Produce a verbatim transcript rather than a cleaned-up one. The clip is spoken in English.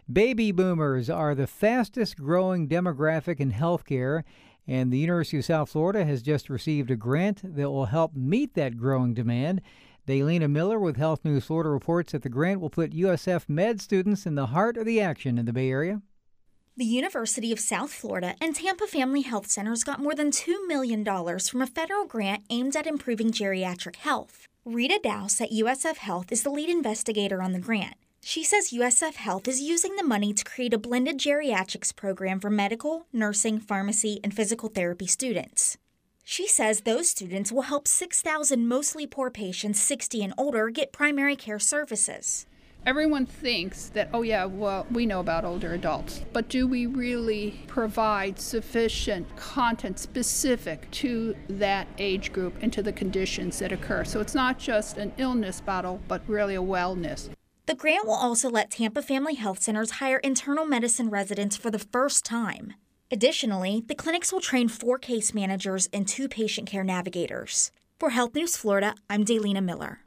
Baby boomers are the fastest growing demographic in healthcare, and the University of South Florida has just received a grant that will help meet that growing demand. Daylina Miller with Health News Florida reports that the grant will put U S F Med students in the heart of the action in the Bay Area. The University of South Florida and Tampa Family Health Centers got more than two million dollars from a federal grant aimed at improving geriatric health. Rita Dowse at U S F Health is the lead investigator on the grant. She says U S F Health is using the money to create a blended geriatrics program for medical, nursing, pharmacy, and physical therapy students. She says those students will help six thousand mostly poor patients sixty and older get primary care services. Everyone thinks that, oh yeah, well, we know about older adults, but do we really provide sufficient content specific to that age group and to the conditions that occur? So it's not just an illness battle, but really a wellness. The grant will also let Tampa Family Health Centers hire internal medicine residents for the first time. Additionally, the clinics will train four case managers and two patient care navigators. For Health News Florida, I'm Daylina Miller.